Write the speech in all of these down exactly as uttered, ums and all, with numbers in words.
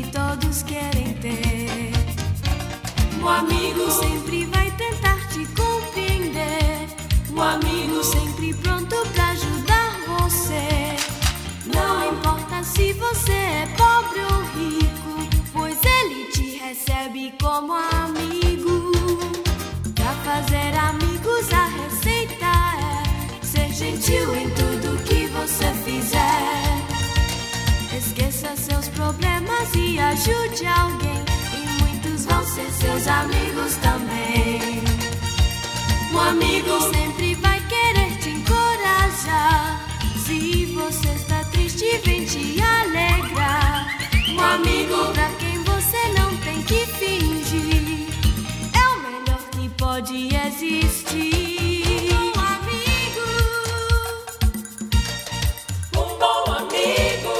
todos querem ter. Um amigo sempre vai tentar te compreender. Um amigo sempre pronto pra ajudar você. Não importa se você é pobre ou rico, pois ele te recebe como amigo. Pra fazer amigos a receita é ser gentil em tudo que você fizer. Esqueça seus problemas e ajude alguém, e muitos vão ser seus amigos também. Um amigo sempre vai querer te encorajar. Se você está triste, vem te alegrar. Um amigo pra quem você não tem que fingir, é o melhor que pode existir. Um amigo, um bom amigo.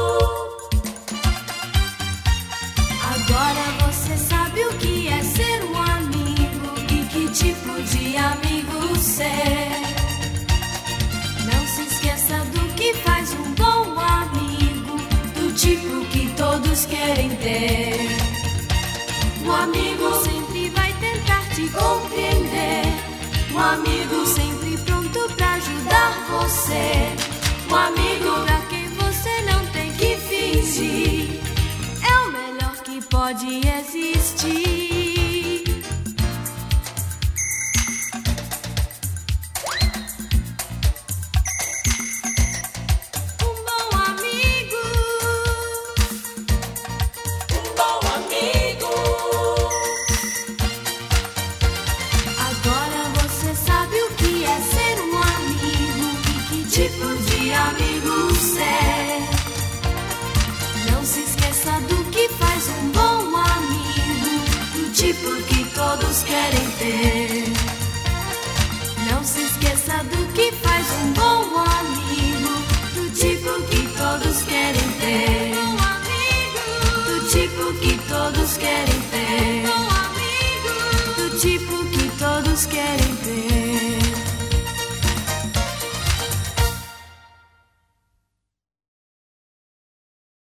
Agora você sabe o que é ser um amigo e que tipo de amigo ser. Não se esqueça do que faz um bom amigo, do tipo que todos querem ter. Um amigo sempre vai tentar te compreender. Um amigo sempre pronto pra ajudar você. Um amigo pra quem você não tem que fingir, é o melhor que pode existir. Tipo de amigo ser. Não se esqueça do que faz um bom amigo, do tipo que todos querem ter. Não se esqueça do que faz